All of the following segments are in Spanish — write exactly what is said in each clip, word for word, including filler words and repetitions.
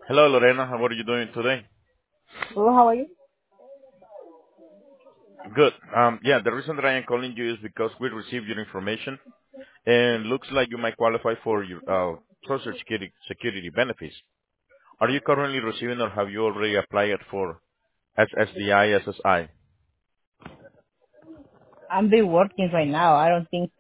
Hello, Lorena. How are you doing today? Oh, how are you? Good. Um, yeah, the reason that I am calling you is because we received your information and looks like you might qualify for your uh, Social Security, security benefits. Are you currently receiving or have you already applied for S S D I, S S I? I'm be working right now. I don't think.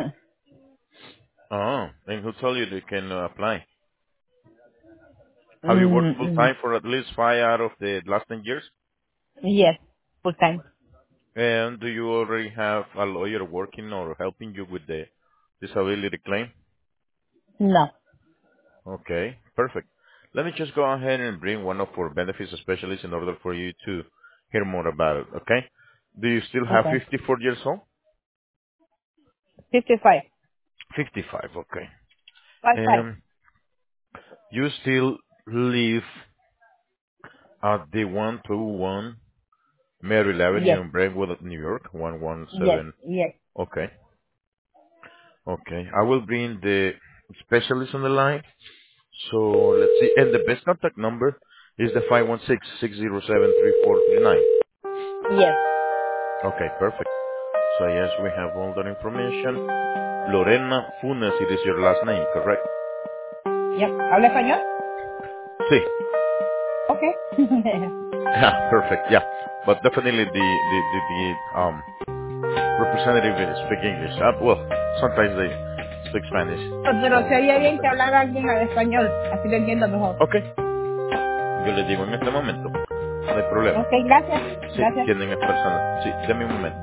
Oh, and who told you you can uh, apply? Have you worked mm, full mm, time for at least five out of the last ten years? yes, full time. And do you already have a lawyer working or helping you with the disability claim? No. Okay, perfect. Let me just go ahead and bring one of our benefits specialists in order for you to hear more about it, okay? Do you still have Okay. fifty-four years old? fifty-five. fifty-five, okay. Five five. And you still live at the one two one Merrill Avenue Yes. in Brentwood, New York, one one Yes. seven. Yes. Okay, okay. I will bring the specialist on the line. So let's see. And the best contact number is the five one six, six zero seven, three four three nine. Yes. Okay, perfect. So yes, we have all that information. Lorena Funes, it is your last name, correct? Yep. ¿Habla español? Sí. Okay. Yeah, perfect. Yeah, but definitely the the the, the um representative speak English. Uh, well, sometimes they speak Spanish. Pero So sería vamos bien a que ver. hablara alguien al español. Así lo entiendo mejor. Okay, yo le digo en este momento, no hay problema. Okay, gracias. Sí, Gracias. tienen es personas. Sí, deme un momento.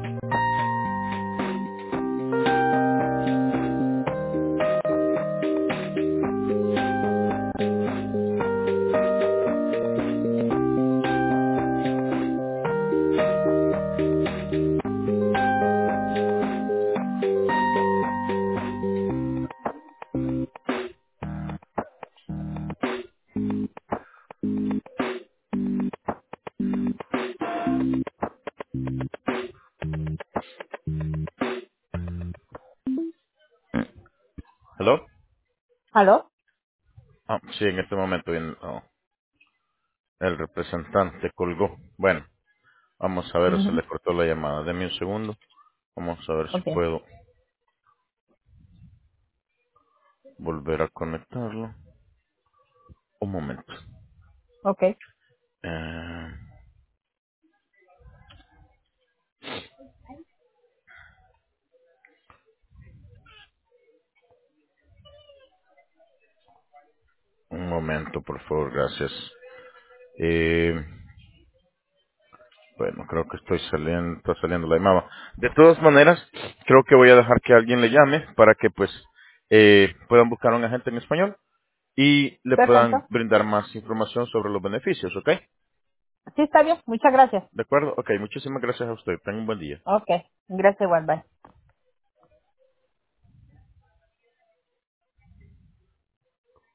Hello. ¿Aló? Ah, sí, en este momento bien, oh, el representante colgó. Bueno, vamos a ver si Mhm. le cortó la llamada. Deme un segundo. Vamos a ver si Okay. puedo volver a conectarlo. Un momento. Okay. Eh, un momento, por favor, gracias. Eh, bueno, creo que estoy saliendo, está saliendo la llamada. De todas maneras, creo que voy a dejar que alguien le llame para que pues eh, puedan buscar a un agente en español y le Perfecto. puedan brindar más información sobre los beneficios, ¿ok? Sí, está bien. Muchas gracias. ¿De acuerdo? Ok, muchísimas gracias a usted. Tenga un buen día. Okay. Gracias igual. Bye.